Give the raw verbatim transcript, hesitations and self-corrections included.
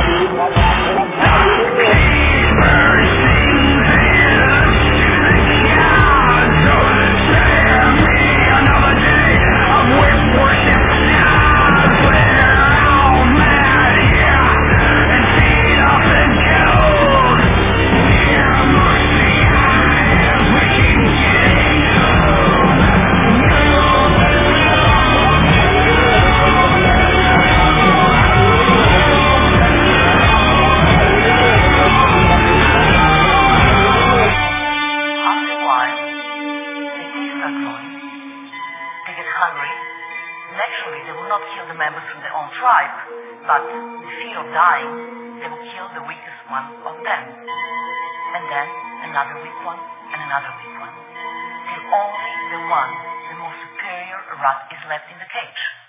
They get hungry. Naturally, they will not kill the members from their own tribe, but the fear of dying, they will kill the weakest one of them. And then another weak one, and another weak one, till only the one, the most superior rat is left in the cage.